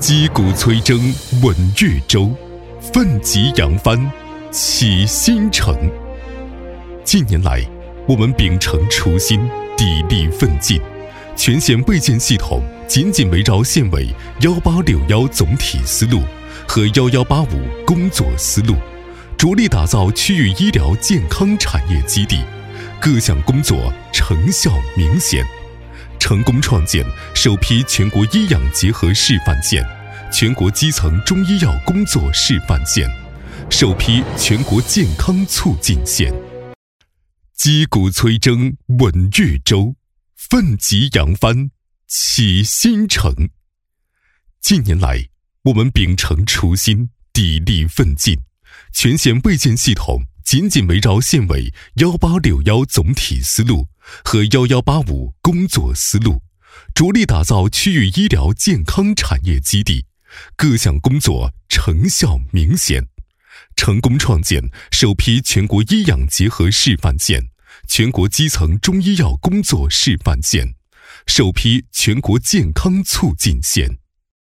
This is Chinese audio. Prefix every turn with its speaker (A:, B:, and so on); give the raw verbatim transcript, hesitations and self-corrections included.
A: 击鼓催征，稳豫州，奋楫扬帆，启新城。近年来，我们秉承初心，砥砺奋进，全线卫健系统紧紧围绕县委一八六一总体思路和一一八五工作思路，着力打造区域医疗健康产业基地，各项工作成效明显，成功创建首批全国医养结合示范县、全国基层中医药工作示范县、首批全国健康促进县。击鼓催征，稳豫州，奋楫扬帆，启新城。近年来，我们秉承初心，砥砺奋进，全县卫健系统紧紧围绕县委一八六一总体思路和一一八五工作思路，着力打造区域医疗健康产业基地，各项工作成效明显，成功创建首批全国医养结合示范县、全国基层中医药工作示范县、首批全国健康促进县。